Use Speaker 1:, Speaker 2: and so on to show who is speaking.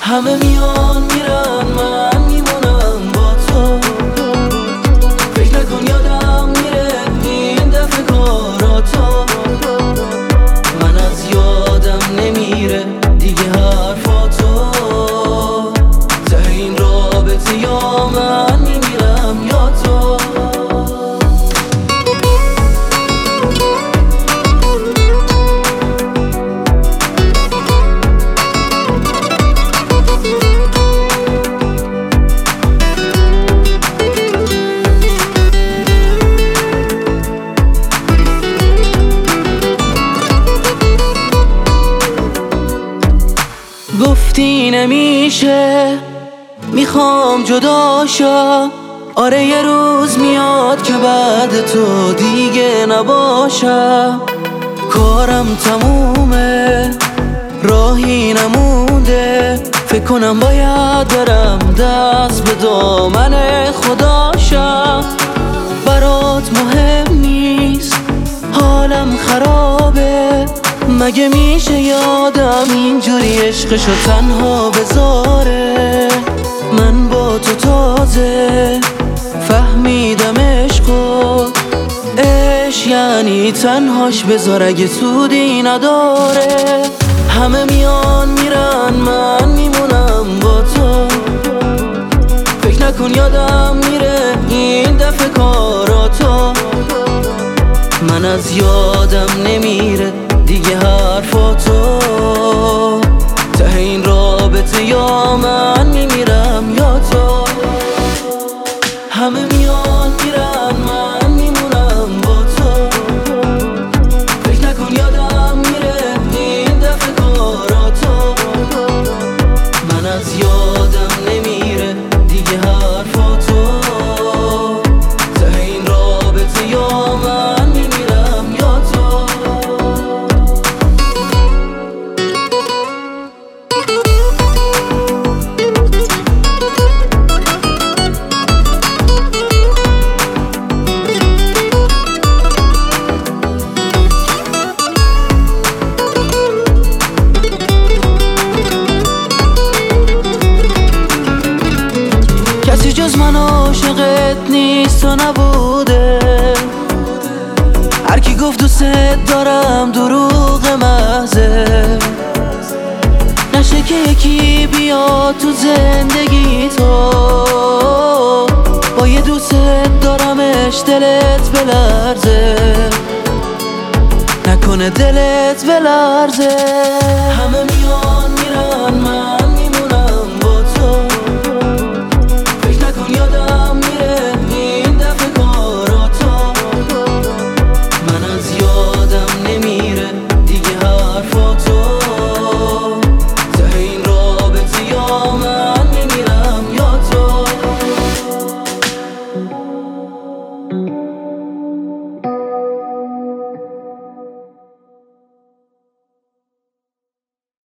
Speaker 1: همه میان میرن من میمونم با تو. فکر نکن یادم میره این دفعه کاراتو. من از یادم نمیره دیگه حرفاتو. ته این رابطه یا من میمیرم یا تو. گفتی نمیشه میخوام جداشم. آره یه روز میاد که بعد تو دیگه نباشم. کارم تمومه راهی نمونده. فکر کنم باید برم دست به دامن خداشم. برات مهم نیست حالم خرابه. مگه میشه یادم اینجوری عشقشو تنها بذاره؟ من با تو تازه فهمیدم عشقو. عشق یعنی تنهاش بذار اگه سودی نداره. همه میان میرن من میمونم با تو. فکر نکن یادم میره این دفعه کاراتو. من از یادم نمیره دیگه حرفاتو. ته این رابطه یا من میمیرم یا تو. همه میان میرن من میمونم با تو. فکر نکن یادم میره این دفعه کاراتو. من از یادم نمیره دیگه حرفاتو. ته این رابطه یا من میمیرم یا تو. کسی جز من عاشقت نیست و نبوده. هر کی گفت دوست دارم دروغ محضه. نشه که یکی بیاد تو زندگی تو با یه دوست دارمش دلت بلرزه. نکنه دلت بلرزه. همه